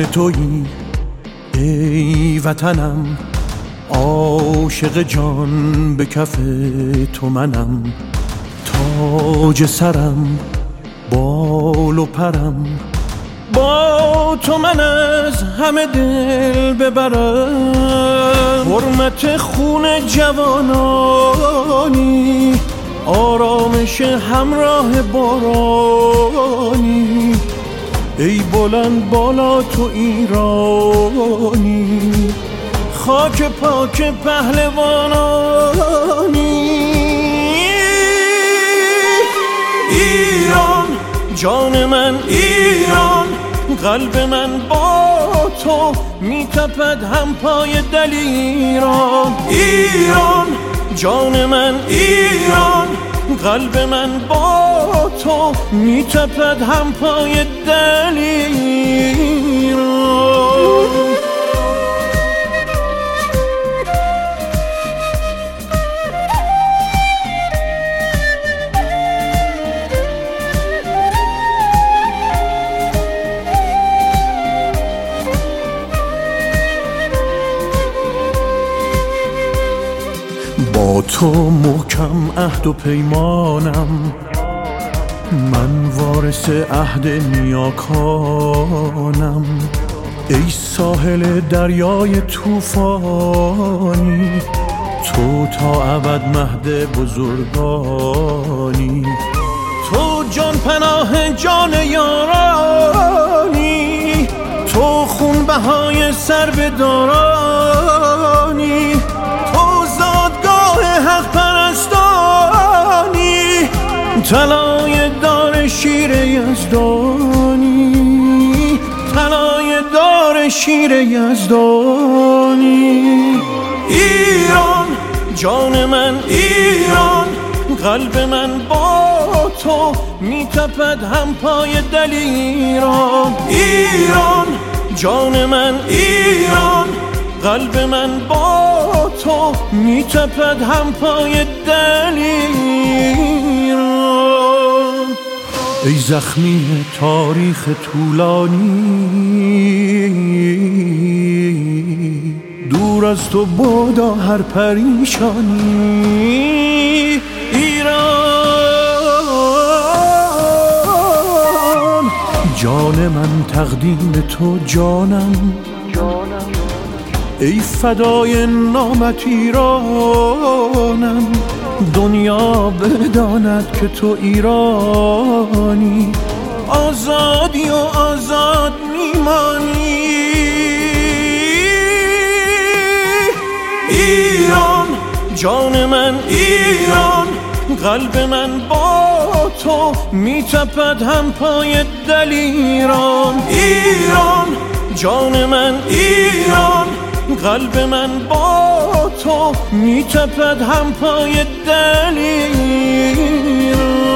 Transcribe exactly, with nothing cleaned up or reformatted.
جان تویی ای وطنم، عاشق جان به کف تو منم، تاج سرم بال و پرم، با تو من از همه دل ببرم. حرمت خون جوانانی، آرامش همراه بارانی، ای بلند بالا تو ایرانی، خاک پاک پهلوانانی. ایران جان من، ایران قلب من با تو میتپد هم پای دلیران. ایران جان من، ایران قلب من با تو میتپد هم پای دلیران. با تو محکم عهد و پیمانم، من وارث عهد نیاکانم. ای ساحل دریای طوفانی، تو تا ابد مهد بزرگانی. تو جان پناه جان یارانی، تو خون بهای سربدارانی، حق پرستانی، طلای دار شیر یزدانی، طلای دار شیر یزدانی. ایران جان من، ایران قلب من با تو میتپد هم پای دلیران. ایران جان من، ایران قلب من با تو میتپد هم پای دلیران. ای زخمی تاریخ طولانی، دور از تو بادا هر پریشانی. ایران جان من تقدیم تو جانم، ای فدای نامت ایرانم. دنیا بداند که تو ایرانی، آزادی و آزاد میمانی. ایران جان من، ایران قلب من با تو میتپد هم پای دلیران. ایران جان من، ایران قلب من با تو میتپد هم پای دلیران.